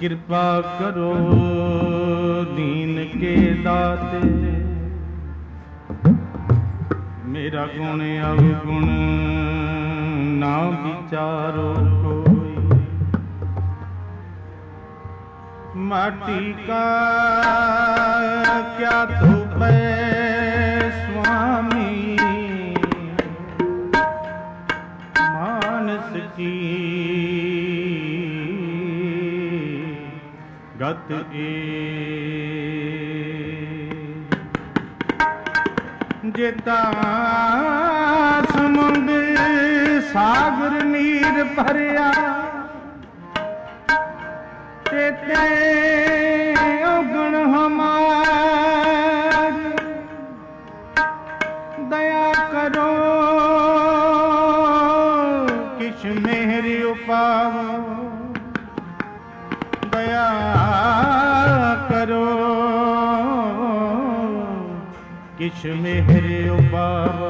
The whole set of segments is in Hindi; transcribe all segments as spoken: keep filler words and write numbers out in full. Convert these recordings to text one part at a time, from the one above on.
कृपा करो दीन के दाते, मेरा गुण अवगुण ना विचारो कोई। माटी का क्या तो पै स्वामी, मानस की गत ए जेता समुंदर सागर नीर भरिया, तेते अवगुण हमार। दया करो किश मेहरी उपावो, दया करो किश मेहरे उपावो।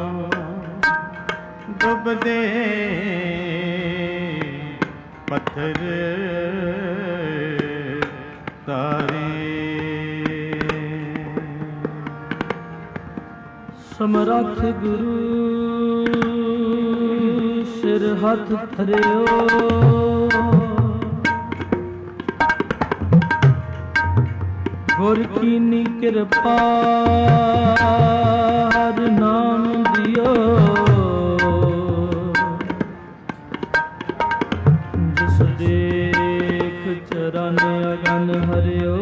डुब दे पत्थर तारे, समरथ गुरु सिर हथ धरियो, गुर कीनी कृपा हर नाम दियो। जिस देख चरण अगन हरियो,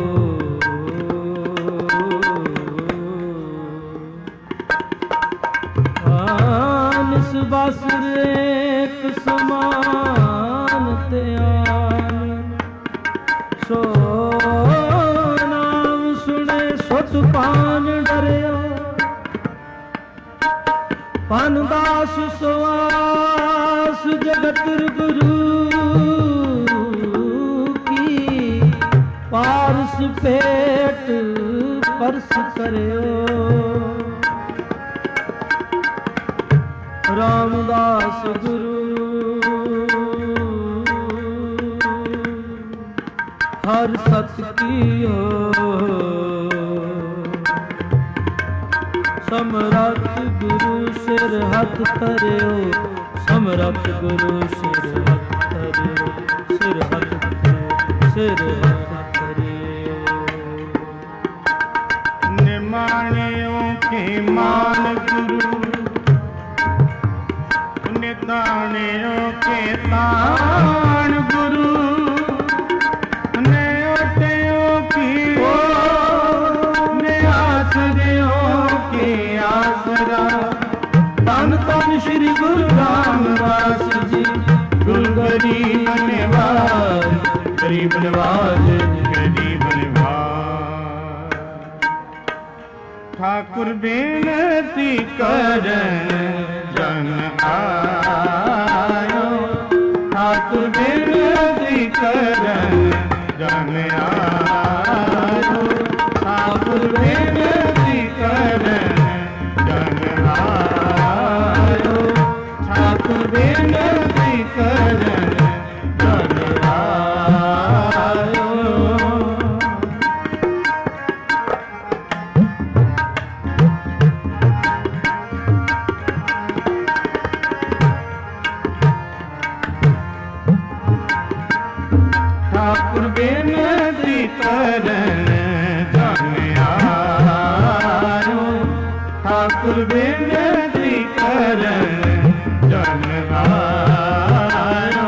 आनिस बासुर एक समान त्यान। सो पान डरियो, पान दास सुवास जगत गुरु की। पारस पेट परस करियो, रामदास गुरु हर सत कियो। समरथ गुरु सिर हथ धरियो, समरथ गुरु सिर हथ धरियो, सिर हथ धरियो, सिर हथ धरियो। निमाणियों के मान गुरु, निताणियों के ताण गुरु, न्योटियों की तन तन श्री गुरु रामदास जी। गुरु गरीब निवाज, गरीब निवाज, गरीब निवाज। ठाकुर बेनती करन जन आयो, ठाकुर बेनती करन जन आयो, ठाकुर बेनती करन जन आयो, ठाकुर बेनती करन जन आयो। ठाकुर बेनती करन जन आयो, ठाकुर बेनती करन जन आयो।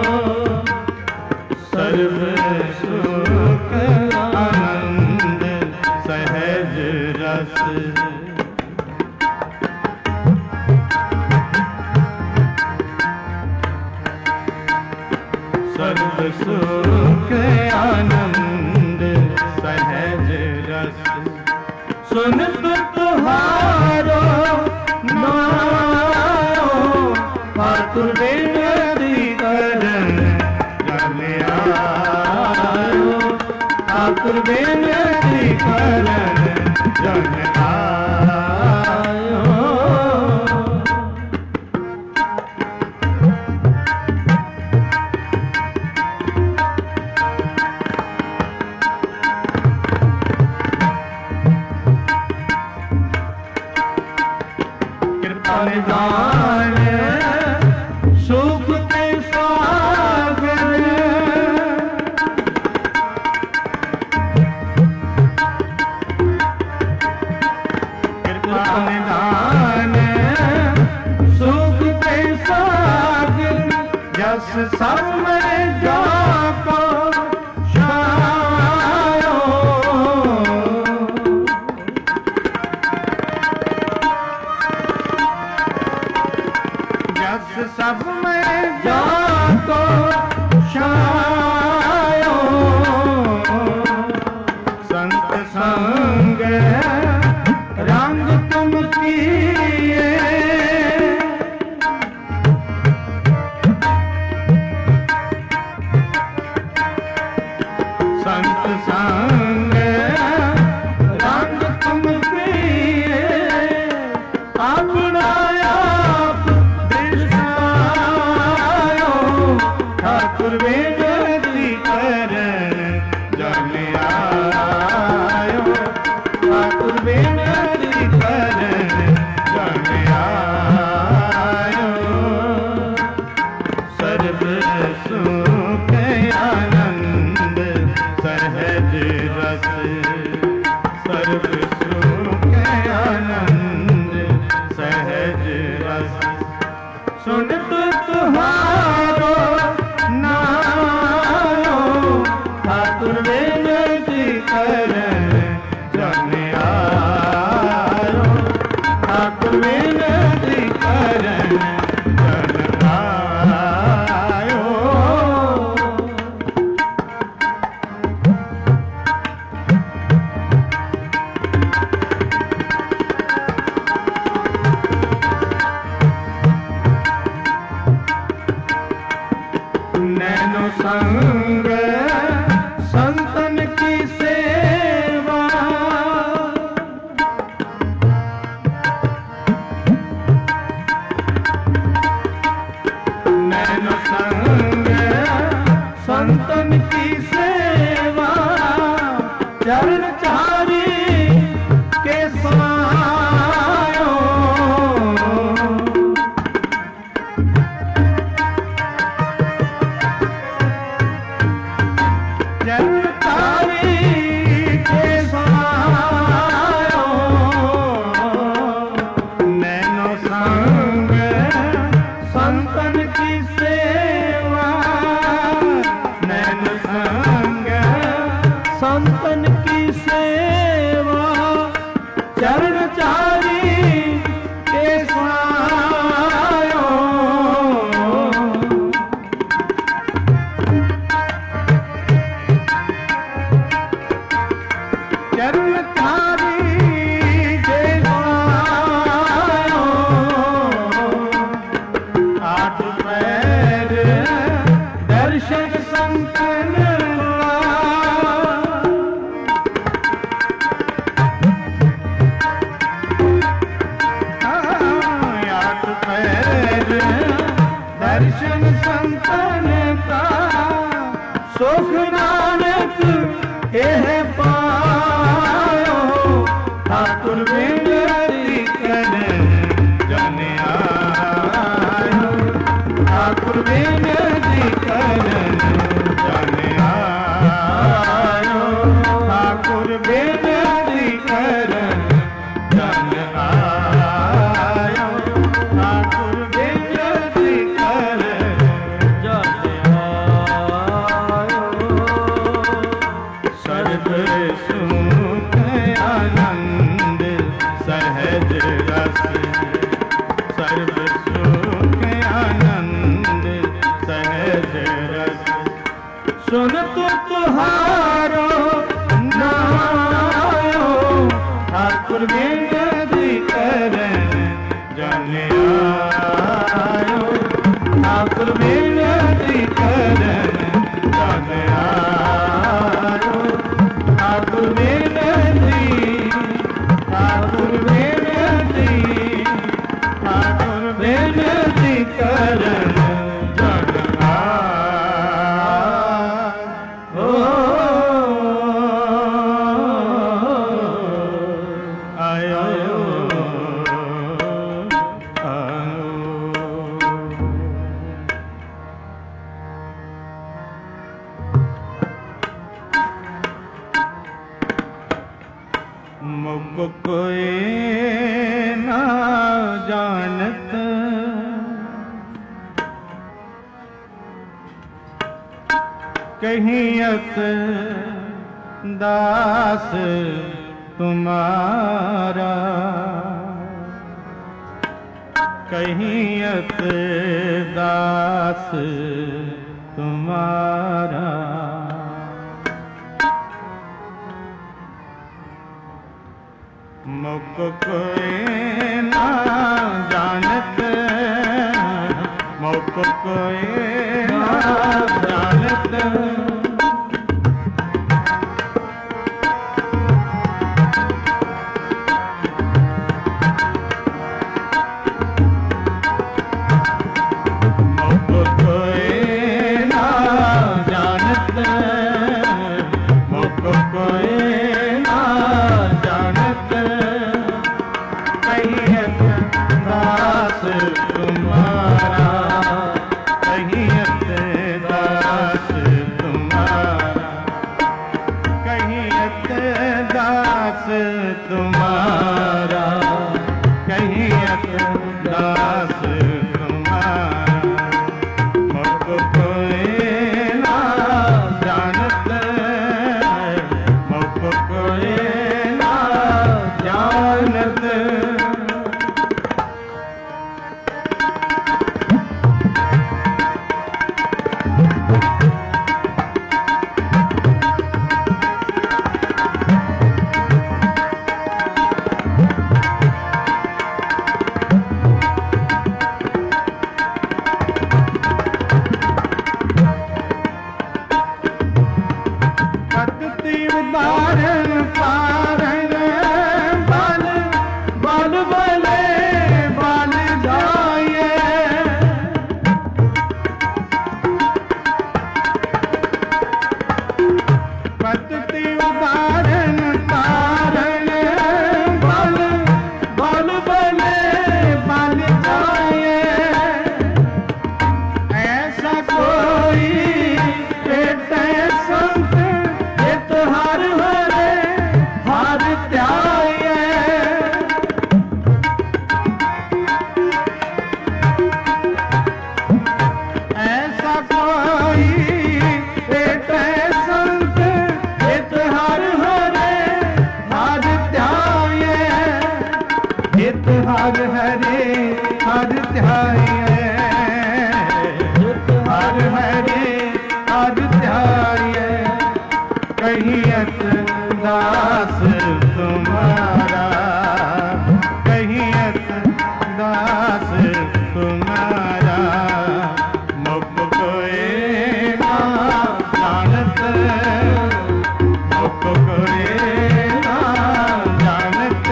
सर्व सुख आनंद सहज रस, सर्व सुख आनंद सहज रस। सुन तुहारो नायो, ठाकुर बेनती करन जन आयो, ठाकुर बेनती करन जन आयो। जस सब में जाको छायो जस सब में जाको छायो संत संग रंग तुम किए संत संग रंग तुम किए अपना आप दृष्टायो ठाकुर बेनती कर जन आयो ठाकुर बेनती कर जन आयो सर्व सुख आनंद सहज रस सर्व सुख आनंद सहज रस सुन तो तुम्हारो नायो ठाकुर बेनती कर जन आयो ठाकुर बेनती कर जन आयो नैनो संग संतन की सेवा नैनो संग संतन की सेवा चरण चारी के सायो जनतारी के सायो नैनो संग संतन की सेवा नैनो संग संतन की सेवा चरण चारी के सायो चरण थारी के सायो आठ पैर दर्शन संतन आठ पैर दर्शन संतन का सुख नानक एह पायो ठाकुर बेनती कर जन आयो ठाकुर बेनती कर जन आयो ठाकुर बेनती कर जन आयो ठाकुर बेनती कर जन आयो सर्व सुख आनंद सहज रस सर्व सुख आनंद सहज रस सुन तो तुहारो नायो ठाकुर बेनती कर जन आयो ठाकुर बेनती कर जन आयो ठाकुर बेनती ठाकुर बेनती ठाकुर बेनती कर जन आयो आयो मुख कोई ना जानत कहियत दास तुम्हारा, कहियत दास तुम्हारा। मुख कोई ना जानत, मुख कोई ना जानत, तुम्हारा, कहियत दास तुम्हारा। मुख कोई ना जानत, मुख कोई ना जानत, बारन पारन बल बल बले बल जाए, पतति उदाहरण पारन बल बल बले बल जाए। ऐसा कोई बेटे संत हर हरे हर त्याये, ऐसा कोई बेटे संत हित हर हरे हर त्याये, हित हर हरे हर त्याये, हित हर हरे हर त्याये। कहियत दास तुम्हारा, कहियत दास तुम्हारा। मुख कोई ना जानत, मुख कोई ना जानत,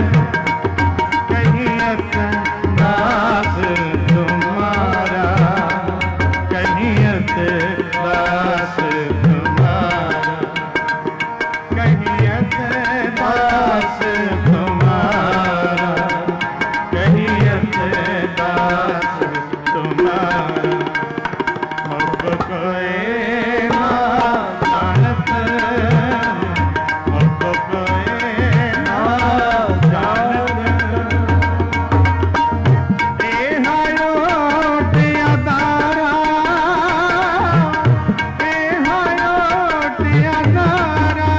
कहियत दास तुम्हारा, कहियत दास तुम्हारा, कहियत दास तुम्हारा, कहियत दास तुम्हारा। मुख कोई ना जानत, मुख कोई ना जानत, एह ओट अदारा, एह ओट अदारा,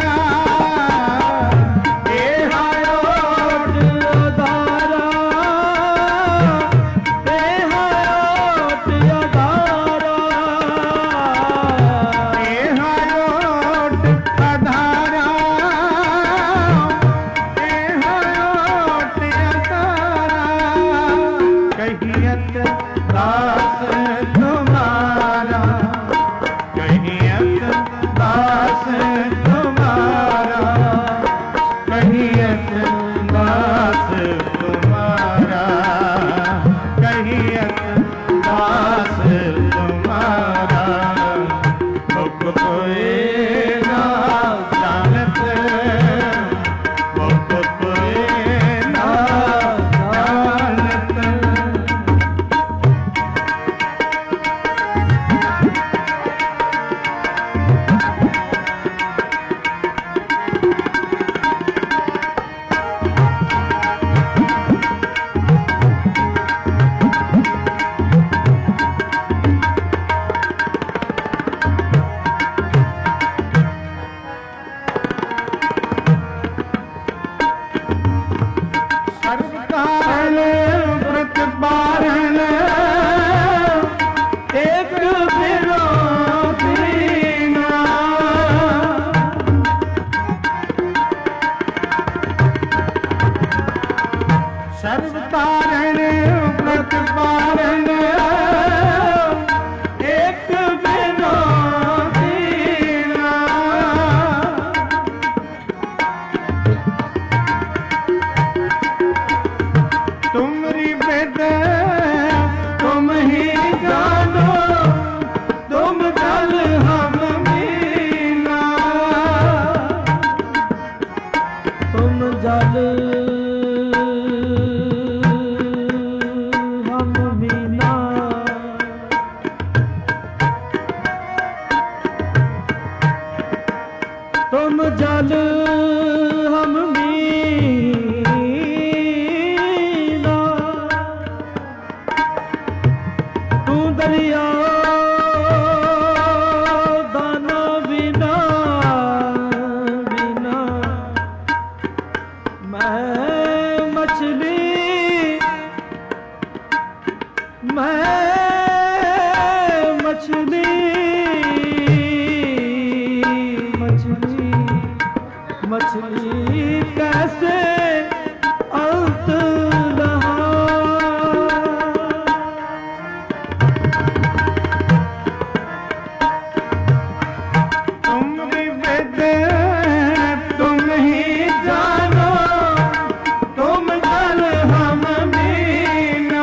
दाना बिना बिना मैं मछली मैं मछली मछली मछली कैसे अंत लहा तुम विविध तुम ही जानो तुम जल हम मीना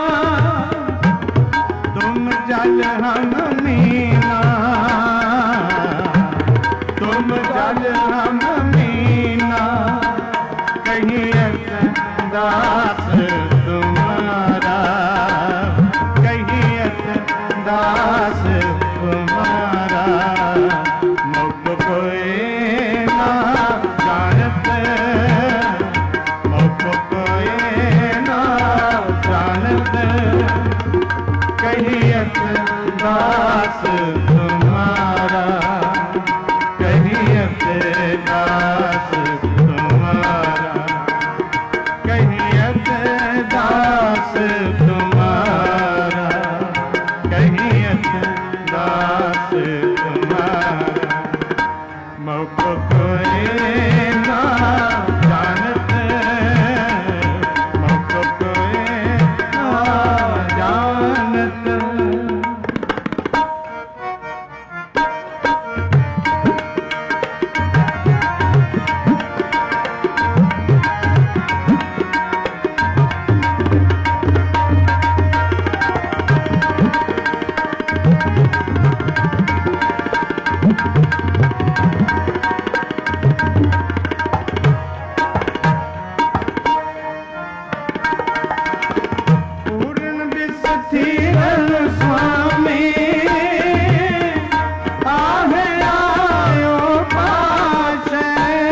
तुम जल हम मीना तुम जल हम मीना कहीं दास तुम्हारा कहीं दास तुम्हारा मुख कोई ना जानत मुख कोई ना जानत कहीं दास तुम्हारा कहीं दास तुम्हारा कहीं दास तुम्हारा कहीं दास तुम्हारा मुख कोई ना जानत मुख कोई ना जानत पूर्ण विस्तीर्ण स्वामी आहे आयो पाशे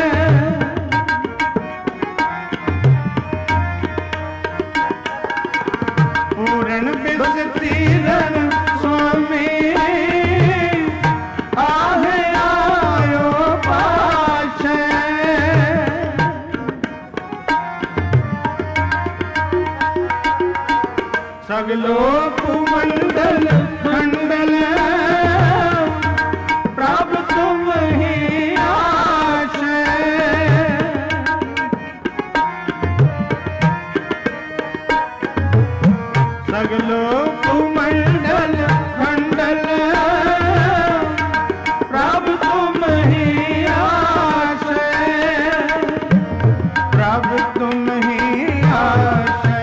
पूर्ण विस्तीर्ण स्वामी आहे आयो पाशे सगलो कुमंडल मंडल प्रभु तुम ही आशे सगलो कुमंडल मंडल प्रभु तुम ही आशे प्रभु तुम ही आशे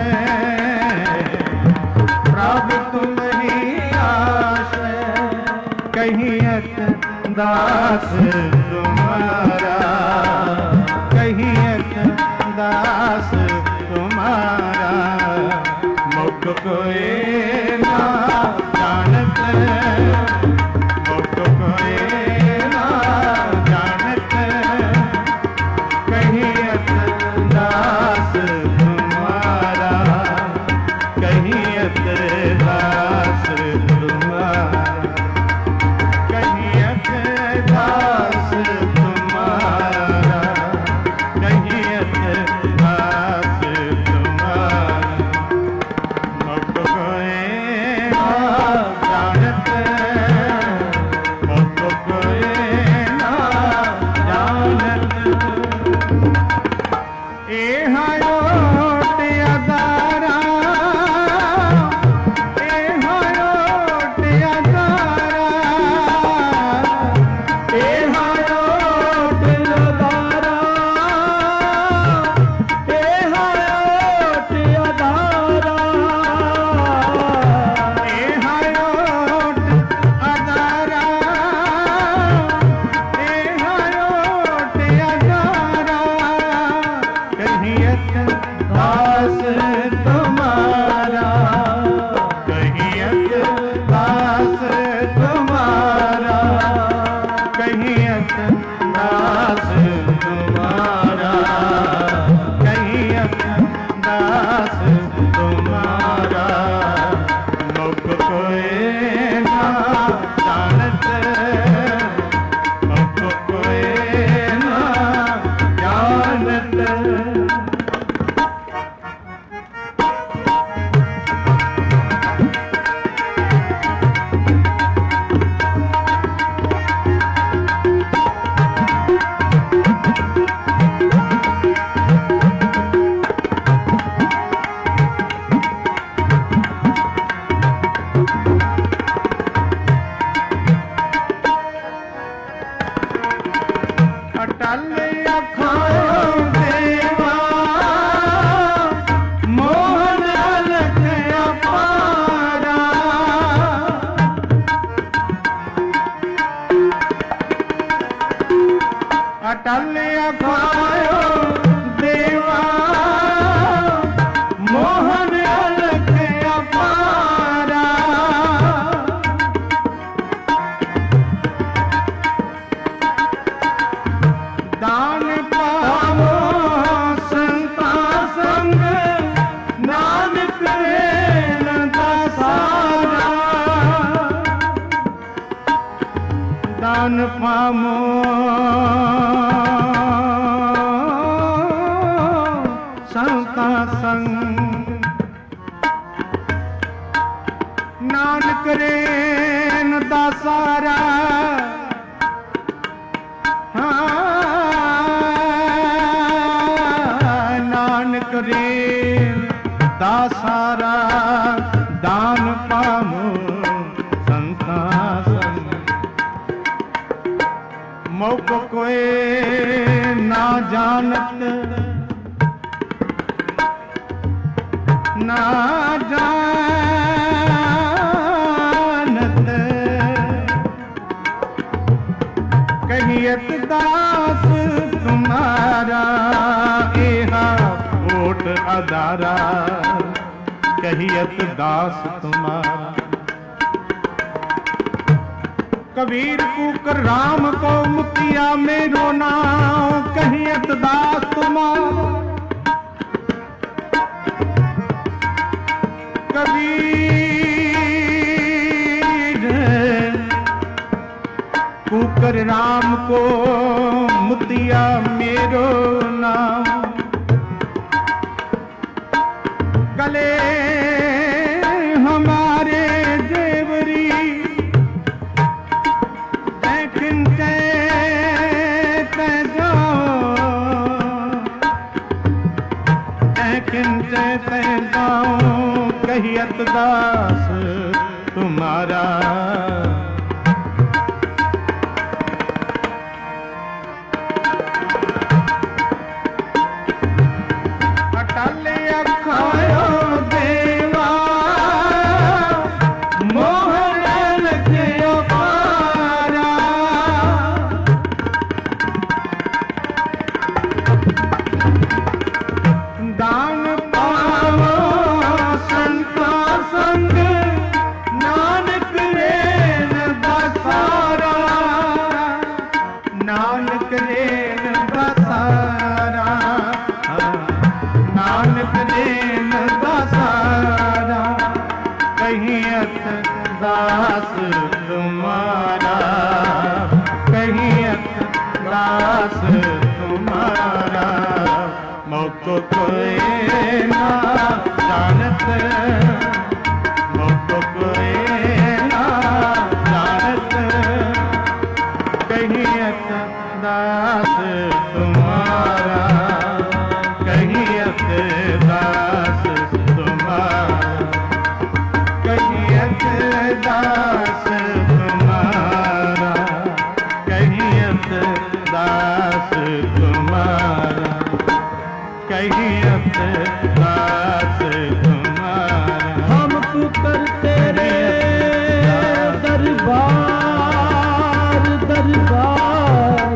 प्रभु तुम ही आशे कहीं दास तुम्हारा कहीं दास तुम्हारा मुख कोई ना जानत मुख कोई ना जानत कहीं दास तुम्हारा कहीं दास तुम्हारा कहीं दास तुम्हारा कहीं दास तुम्हारा मुख कोई अटल अखायो देवा मोहन अलख अपारा। दान पावो संता संग नानक रेन दासारा। दान पावो संता संग नानक रेन दासारा। नानक रेन दासारा। दान पामो संता संग मौक कोई ना जानत ना जानत कहियत दास तुम्हारा। एहा ओट अदारा कहियत दास तुम्हारा। कबीर कुकर राम को मुक्तिया मेरो नाम कहियत दास तुम्हारा। कबीर कुकर राम को मुक्तिया मेरो नाम। गले हमारे देवरी खिंचे ते जाओ खिंचे ते जाओ कहियत दास तुम्हारा। अटल अखायो देवा मोहन अलख अपारा। दान पावो संता संग नानक रेन दासारा। नानक रेन दासारा। नानक रेन दासारा कहियत दास तुम्हारा। कहियत दास तुम्हारा। मौक कोई ना जानत मौक कोई ना जानत कहियत दास तुम्हारा। कहियत दास तुम्हारा। कहियत दास तुम्हारा। कहियत दास तुम्हारा। कहियत दास तुम्हारा। हम पुकर तेरे दरबार दरबार।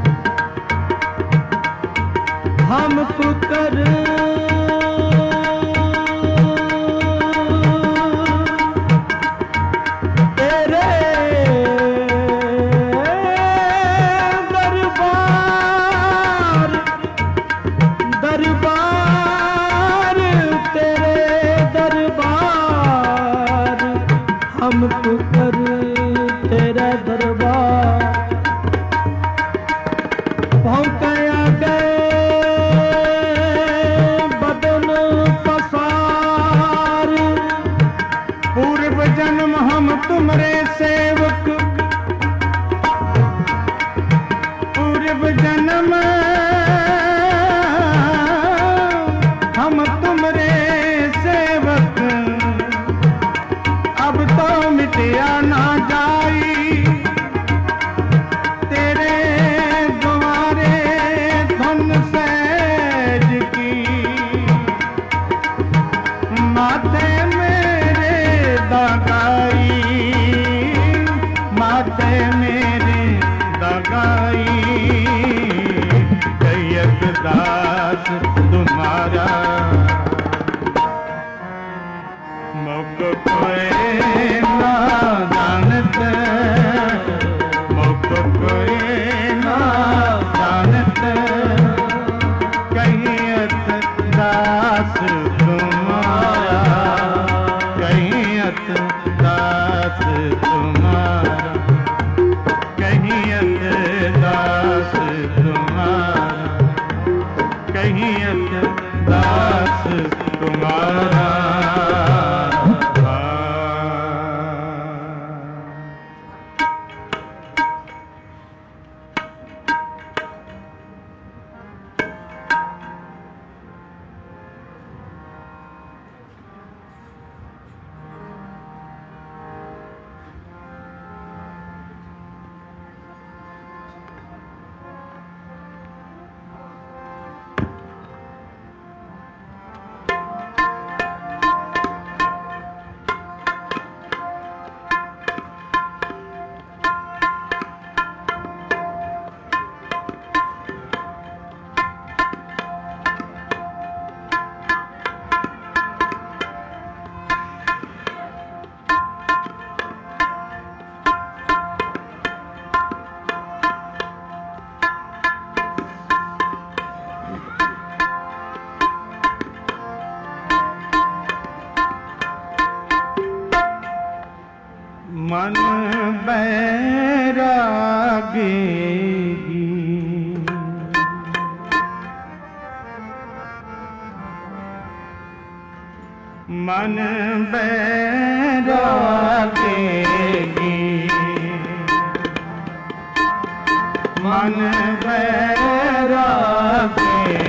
हम पुकर तेरे दरबार दरबार तेरे दरबार। हम पुकर तेरा दरबार। भौंकया गए बदन पसार। पूर्व जन्म हम तुम्हारे सेवक। पूर्व जन्म हम तुम्हारे सेवक। अब तो मिटिया ना जाई तेरे द्वारे धन सहज की। माथे मेरे दागाई दास तुम्हारा, कहियत दास तुम्हारा, कहियत दास तुम्हारा। मन बैरागी, मन बैरागी, मन बैरागी।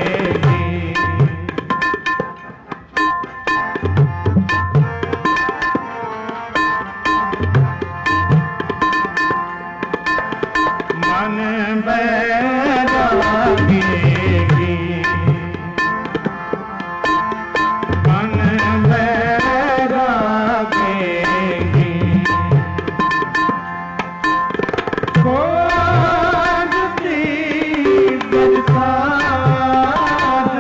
मन बैरागी, मन बैरागी। खोजती बरसात,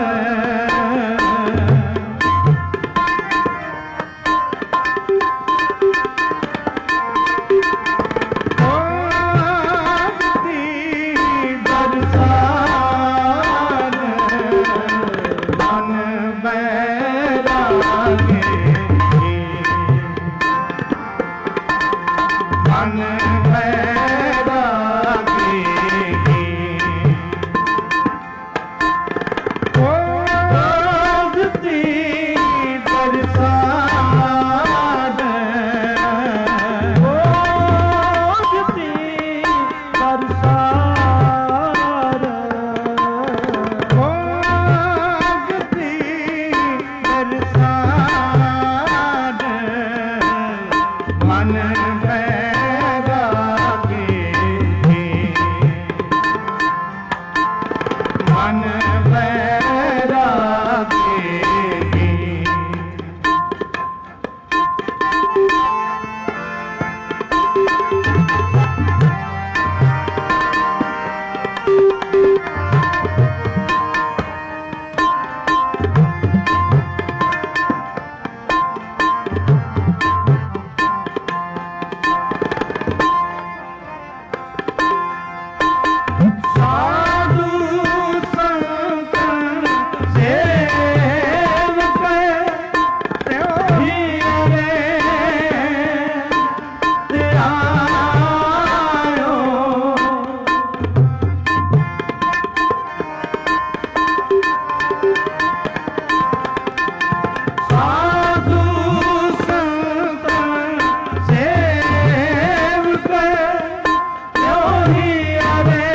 मन बैरागी, खोजती बरसात, खोजती बरसात, खोजती बरसात। मन बैरागी, मन बैरागी। साधु संत सेवक हियरे आयो, साधु संत सेवक हियरे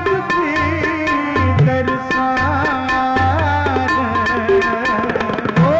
ओ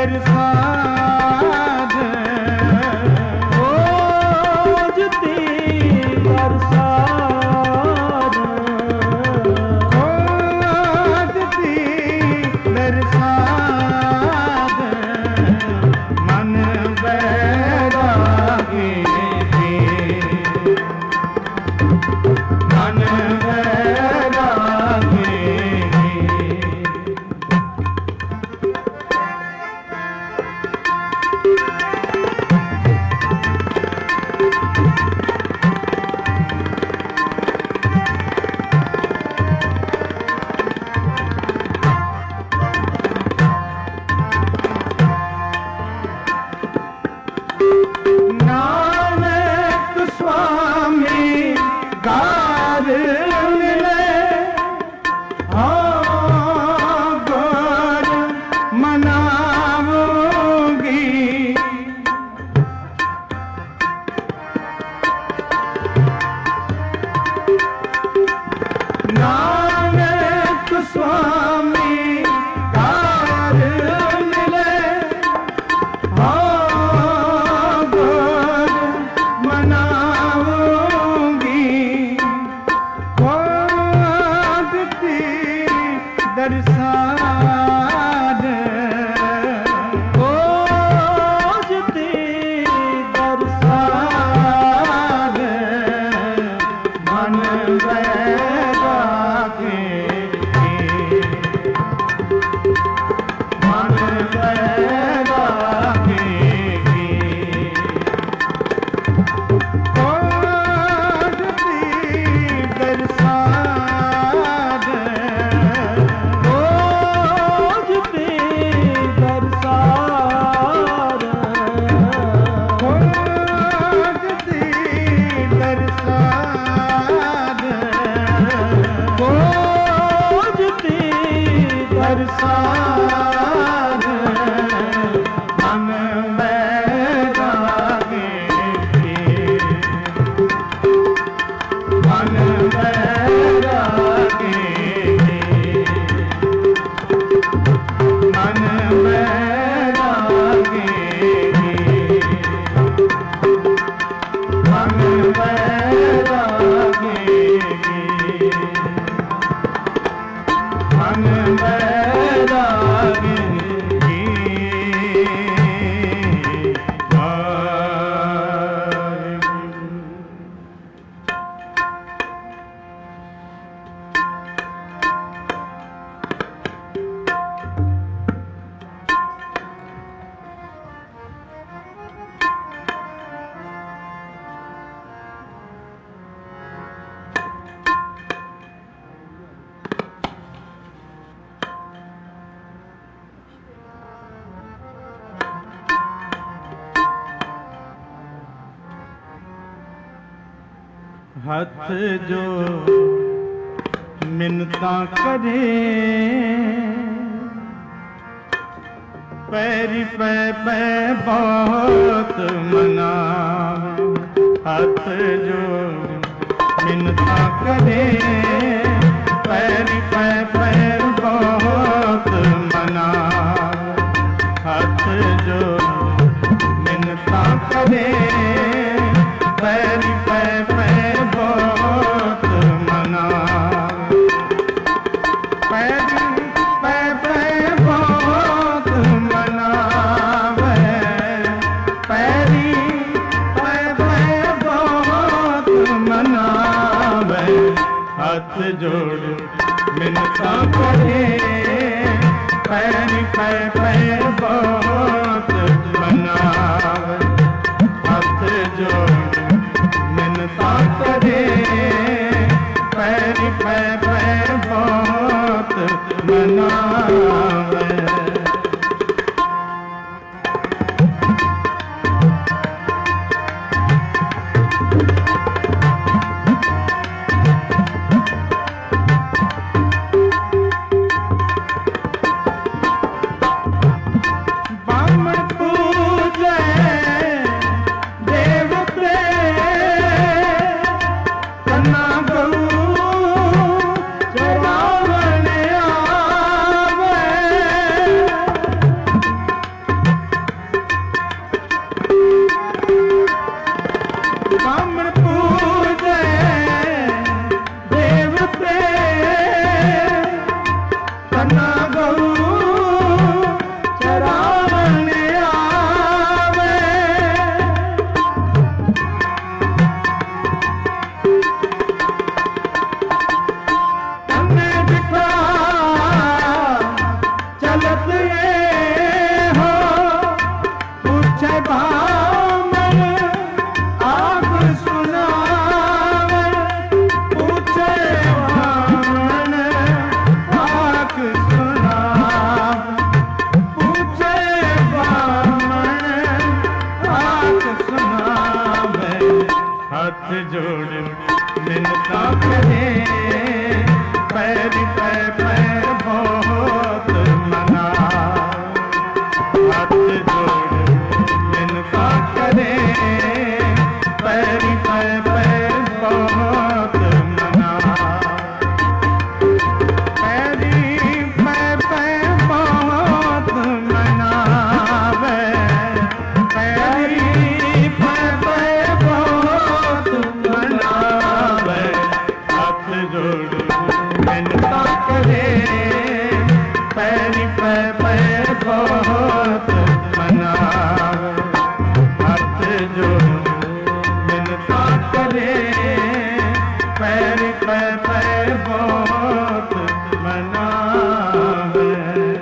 बरसात खोजती बरसात खोजती बरसात मन बैरागी थी मन बैरागी नानक स्वामी कार मिले हाँ गोर मनाऊंगी नानक स्वामी कार मिले हाँ गोर मनाऊंगी खोजती दरसाद खोजती बरसात मन बैरागी मन बैरागी खोजती बरसात खोजती बरसात खोजती बरसात खोजती बरसात मन बैरागी मन बैरागी मन बैरागी मन बैरागी मन बैरागी हथ जो मिन्नता करे पैरी पै पै बहुत मनावे हाथ जो मिन्नता करे पैरी पै पै बहुत मनावे हाथ जो मिन्नता करे पैरी पै पै बहुत मनावे पैरी पै पै बहुत मनावे पैरी पै पै बहुत मनावे हाथ जोड़ मिन्नता करे पैरी पै पै बहुत मनावे हाथ जोड़ मिन्नता करे पैरी पै पै बहुत मनावे बामण बहुत मनावे, हाथ जोड़ मिन्नता करे, पैर पे पे बहुत मनावे।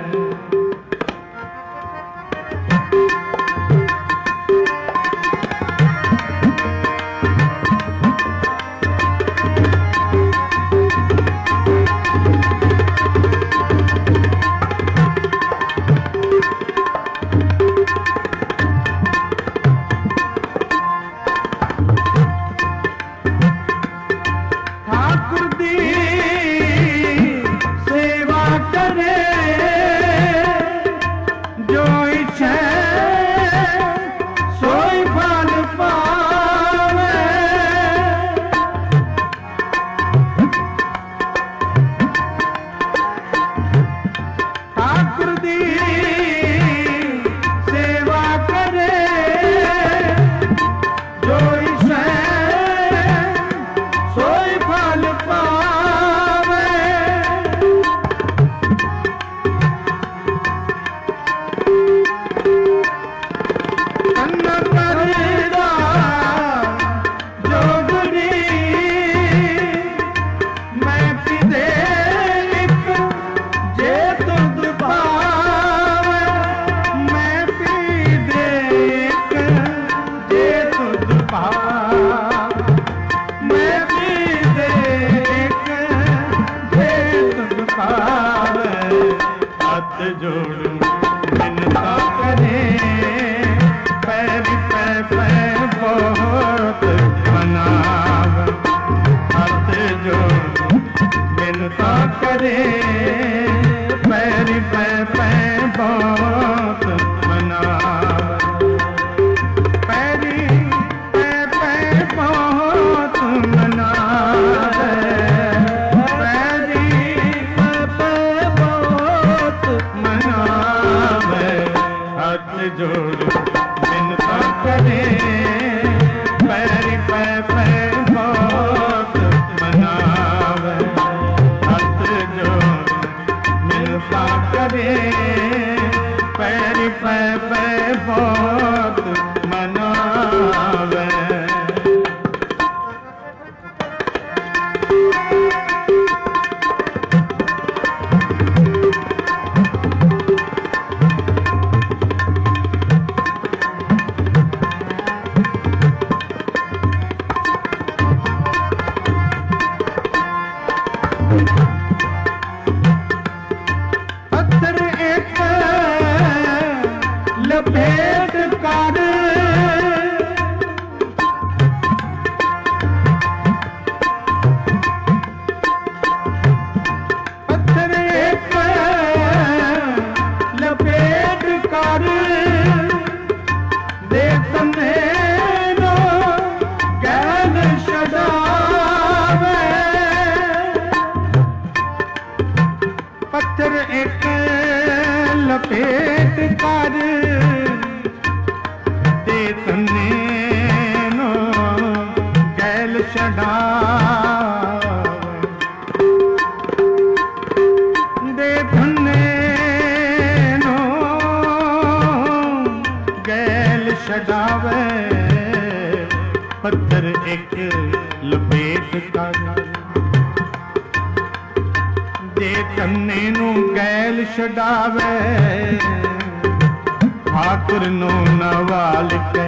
ठाकुर नो नवाल के,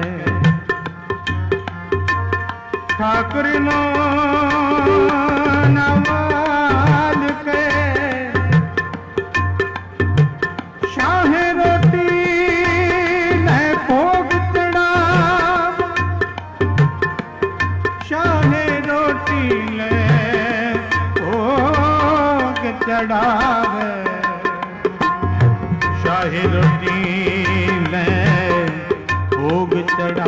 ठाकुर नो नवाल के, शाह रोटी ने भोग चढ़ा, शाह रोटी ने भोग चढ़ावे, शाह रोटी भोग चढ़ा,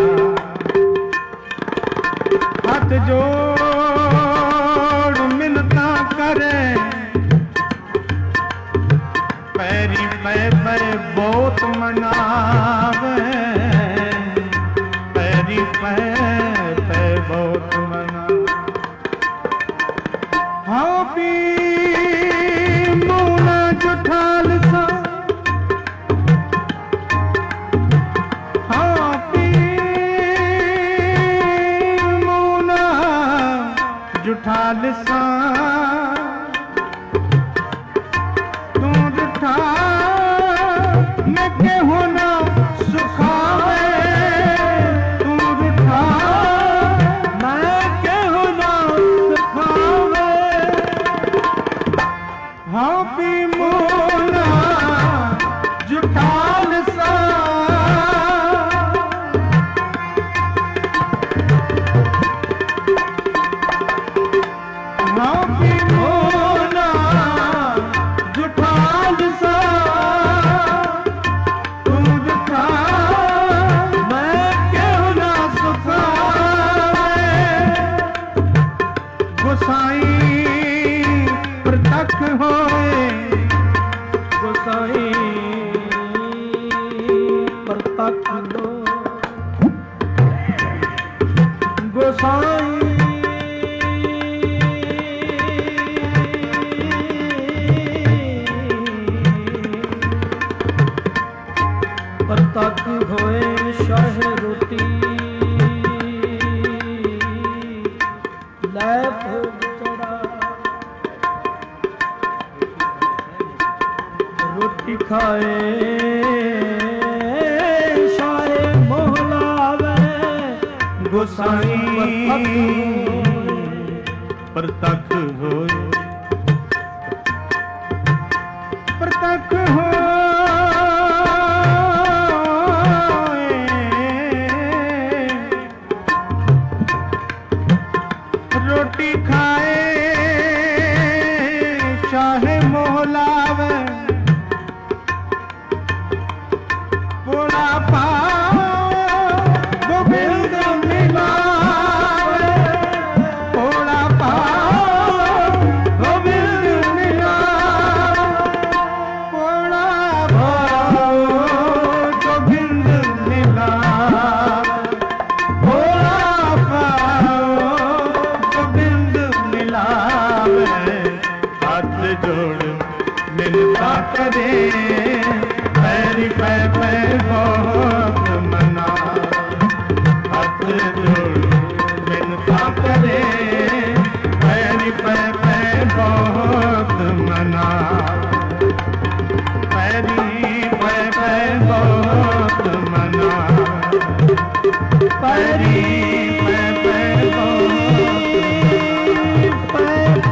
हाथ जोड़ मिन्नता करे, पैरी पै पै बहुत मनावे, पैरी पै पै बहुत मनावे। हाँ पी मूना जुठाल सा मैं केहू ना सुखावे तू रूठा, मैं केहू ना सुखावे, हाँ भी मोना जुठाल सा, हाँ भी मोना जुठाल सा, तू जुठा मैं क्यों ना सुखावे, गोसाई प्रतख होए, गोसाई प्रतख हो, गोसाई प्रतख होए शाह रोटी लै भोग चढ़ा, रोटी खाए शाहे मोहलावे, गोसाई प्रतख होए, प्रतख होए, रोटी खाए शाहे मोहलावे, पोड़ा पाओ गोविंद मिलावे, पोड़ा पाओ गोविंद मिलावे, पोड़ा पाओ गोविंद मिलावे, पोड़ा पाओ गोविंद मिलावे, हाथ जोड़ मिलता करे, पैरी पै पै बहुत मना, हाथ जोड़ मिलता करे, पैरी पै पै बहुत मना, पैरी पै पै बहुत मना, पैरी पै पै बहुत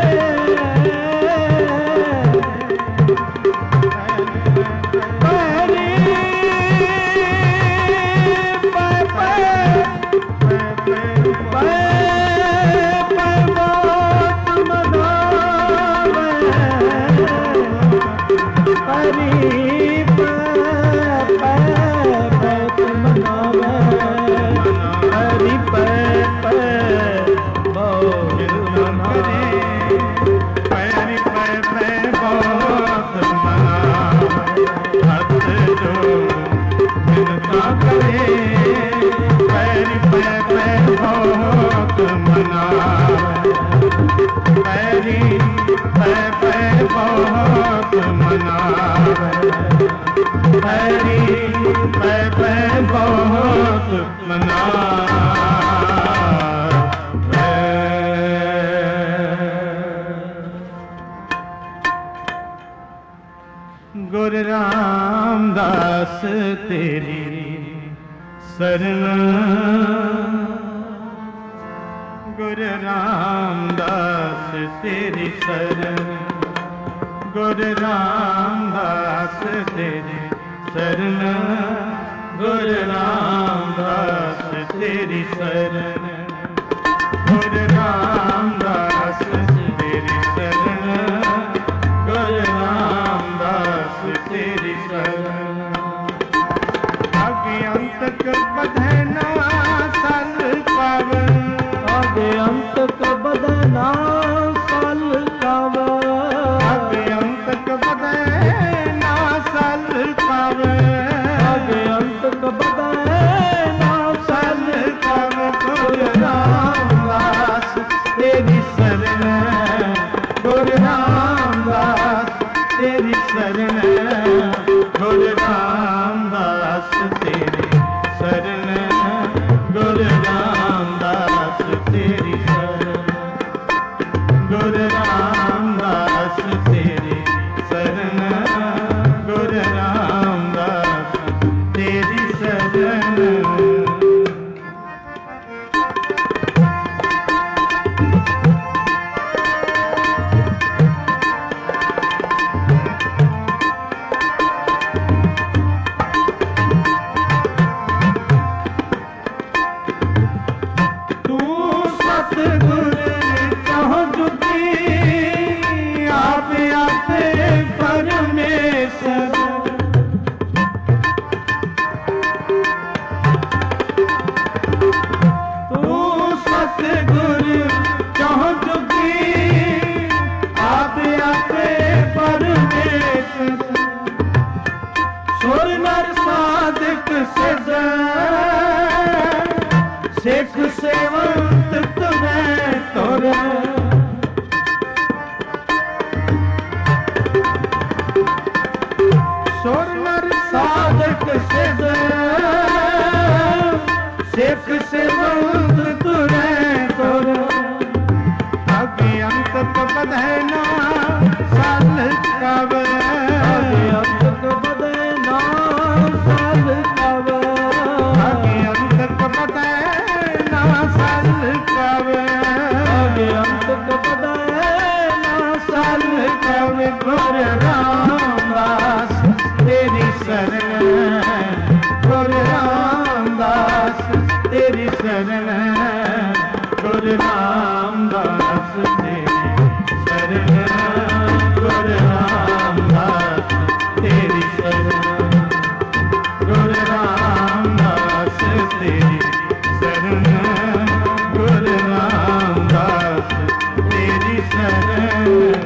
गुरु रामदास तेरी शरण, गुरु रामदास तेरी शरण, गुरु रामदास तेरी शरण, गुरु रामदास तेरी शरण, गुरु रामदास तेरी शरण, गुरु रामदास तेरी शरण, आगे अंत बधे ना सल पावन, आगे अंत बधे ना सल पावन, आगे अंत बधे ना सल पावन, आगे अंत बधे ना सल पावन, गुरु रामदास तेरी शरण, गुरु रामदास तेरी शरण, गुरु रामदास तेरी शरण, सिज सिख सेवंत तुम्हें तोरे सुर नर साधक सिज सिख सेवंत तुम्हें तोरे आगे अंत बधे ना साल कब आगे अंत बधे ना साल कब आगे अंत बधे ना साल कब आगे अंत बधे ना साल कब गुरु रामदास तेरी शरण गुरु रामदास तेरी शरण गुरु रामदास तेरी शरण गुरु रामदास तेरी शरण गुरु रामदास तेरी शरण गुरु रामदास तेरी शरण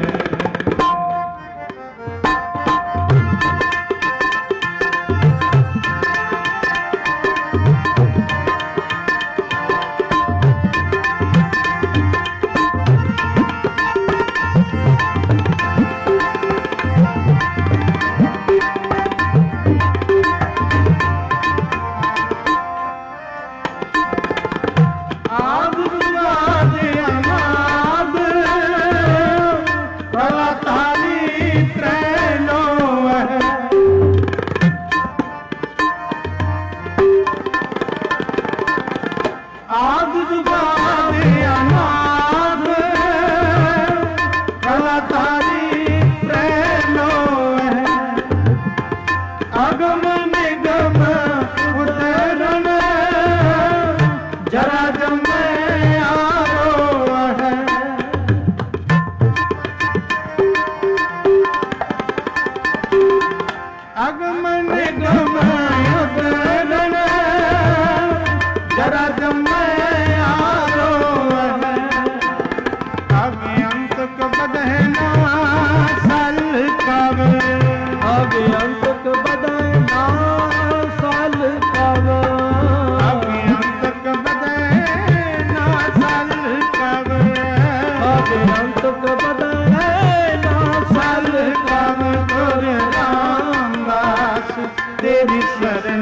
तेरी शरण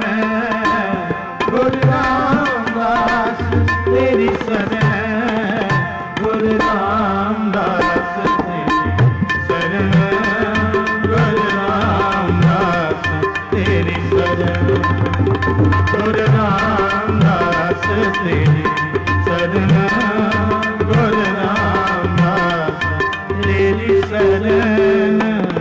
गुरु रामदास तेरी शरण गुरु रामदास तेरी शरण गुरु रामदास तेरी शरण गुरु रामदास तेरी शरण गुरु रामदास तेरी शरण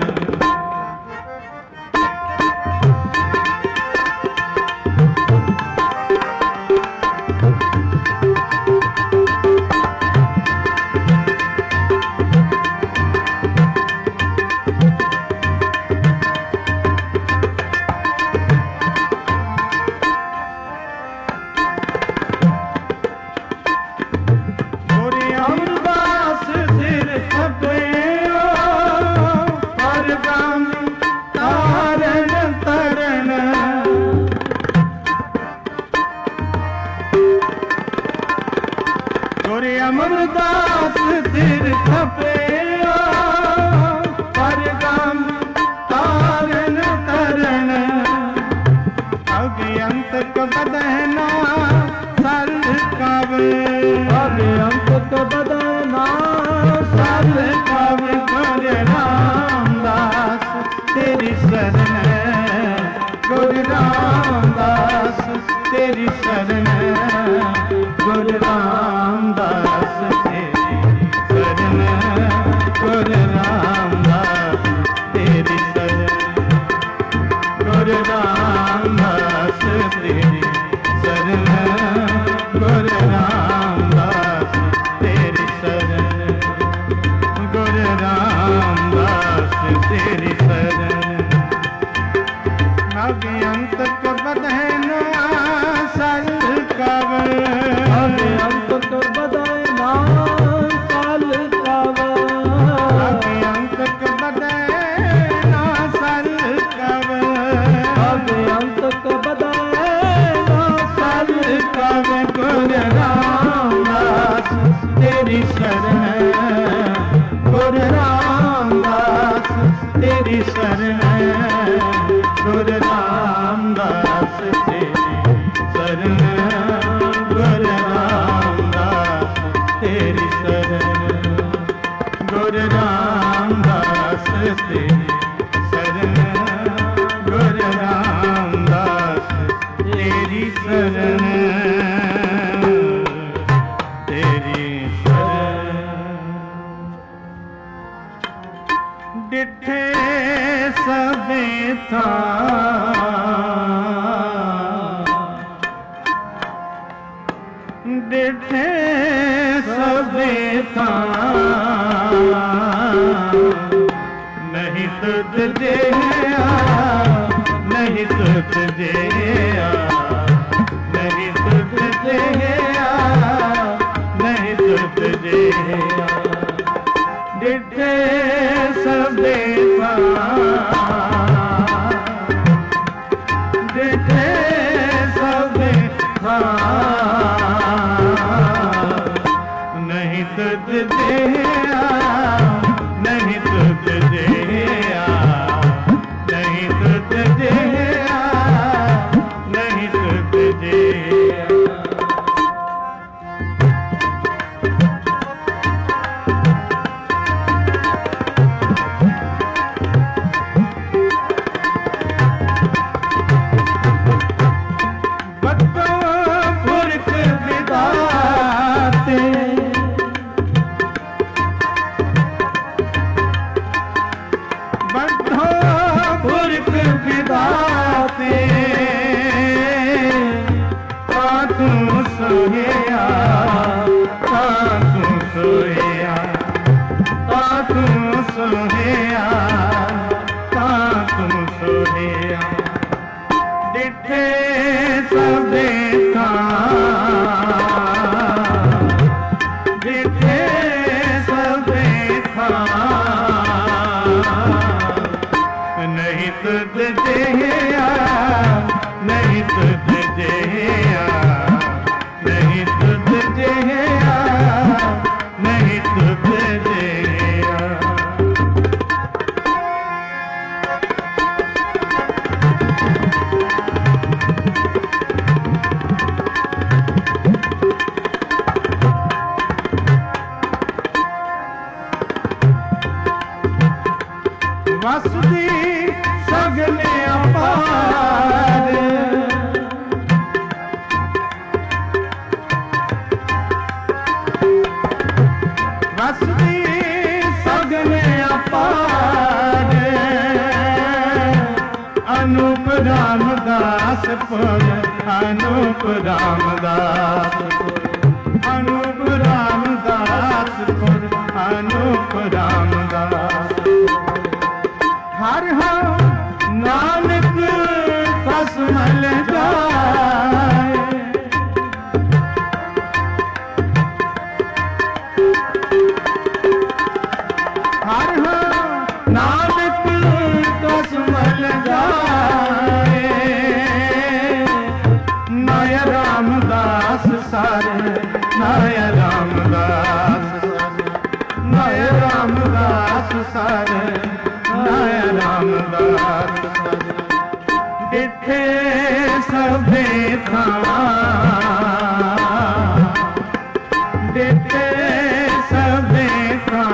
अमरदास सिर खपे परगम तारण तरण अगे अंत बदहना सल कावे आगे अंत बदना सल कावे गुरु रामदास तेरी शरण गुरु रामदास तेरी शरण गुरु रामदास तेरी शरण गुरु रामदास तेरी शरण गुरु रामदास तेरी शरण गुरु रामदास तेरी शरण गुरु रामदास तेरी शरण आगे अंत बदहना सल कावे आगे अंत बदना साल कावे आगे अंत बदहना सल कावे आगे अंत बदना शरण तेरी शरण डिठे सबे था डिठे सबे था नहीं तुझ जेया नहीं तुझ जेया नहीं तुझ जेया नहीं तुझ जेया डिठे सबे था डिठे सबे था नहीं तुझ जेया नहीं तुझ जेया नहीं तुझ जेया नहीं तुझ जेया अनूप रामदास पुर अनूप रामदास अनूप रामदास पुर अनूप रामदास हर हर नानक कसमल जाए हर हर नानक कसमल जाए नाय रामदास सारे नाय रामदास नाय रामदास सारे नाय रामदास डिठे सबे था डिठे सबे था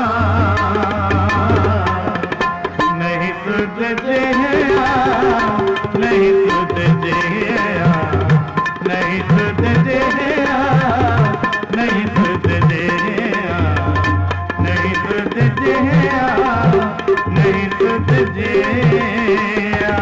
नहीं तुझ जेया नहीं तुझ जेया नहीं तुझ जेया नहीं तुझ जेया नहीं तुझ जेया नहीं तुझ जेया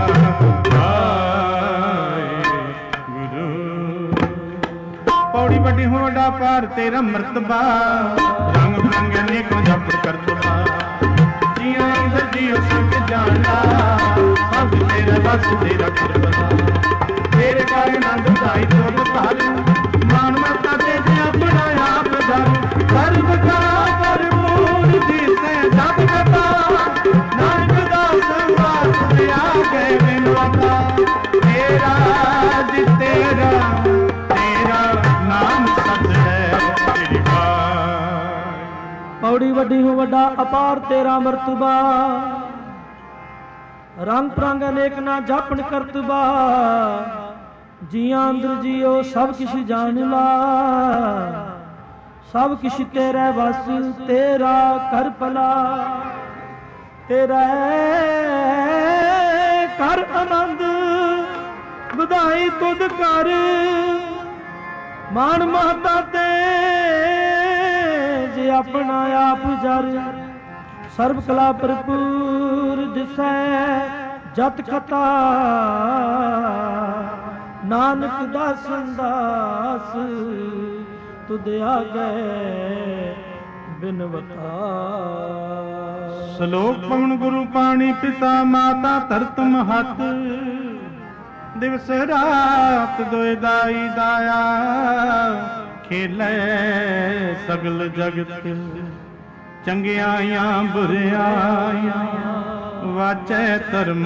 पौड़ी बड़ी होड़ा पार तेरा मर्तबा रंग बिरंग अनेक जप करतबा जिया अंदर जियो सब जानना सब तेरा बस तेरा करबला तेरे कारण आनंद दाई तो ताल मान मता दे अपना आप धर सर्व का भरपूर जिसे जब कथा नानक दास वास आ गए बिनवता तेरा जी तेरा तेरा नाम सत है तेरी बात पौड़ी वड्डी हो वड्डा अपार तेरा मर्तबा रंग प्रंग अनेक ना जापन करतबा जिया अंदर जियो सब किश जान ला सब किश तेरा बस तेरा कर भला तेरा कर आनंद ਵਧਾਈ ਤੁਧ ਕਰ ਮਾਨ ਮਹਤਾ ਤੇ ਜੇ ਆਪਣਾ ਆਪ ਜਰ ਸਰਬ ਕਲਾ ਭਰਪੂਰ ਦਿਸੈ ਜਤ ਕਥਾ ਨਾਨਕ ਦਾਸਨ ਦਾਸ ਤੁਧ ਆਗੈ ਬਿਨਵਤਾ। ਸ਼ਲੋਕ ਪਵਨ ਗੁਰੂ ਪਾਣੀ ਪਿਤਾ ਮਾਤਾ ਧਰਤ ਮਹਤ ਦਿਵਸ ਰਾਤ ਦੋਇ ਦਾਈ ਦਾਇਆ ਖੇਲੇ ਸਗਲ ਜਗਤ ਚੰਗਿਆਈਆਂ ਬੁਰਿਆਈਆਂ ਵਾਚੈ ਧਰਮ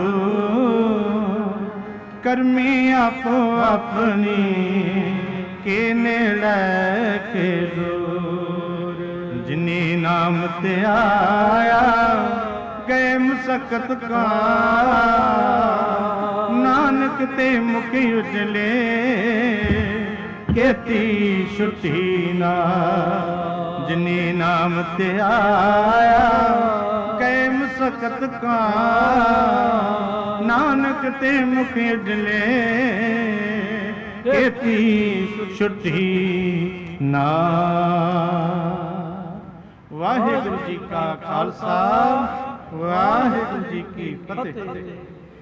ਹਦੂਰ ਕਰਮੀ ਆਪੋ ਆਪਣੀ ਕੇ ਨੇੜੇ ਕੇ ਦੂਰ ਜਿਨੀ ਨਾਮ ਤੇ ਆਇਆ ਗਏ ਮੁਸਕਤ ਕਾ ਨਾਨਕ ਤੇ ਮੁਖ ਉਜਲੇ ਕੇਤੀ ਛੁੱਟੀ ਨਾ ਜਿਨੀ ਨਾਮ ਤੇ ਆਇਆ ਗਏ ਮੁਸਕਤ ਕਾ ਨਾਨਕ ਤੇ ਮੁਖ ਉਜਲੇ ਕੇਤੀ ਛੁੱਟੀ ਨਾ। ਵਾਹਿਗੁਰੂ ਜੀ ਕਾ ਖਾਲਸਾ ਵਾਹਿਗੁਰੂ ਜੀ ਕੀ ਫਤਿਹ।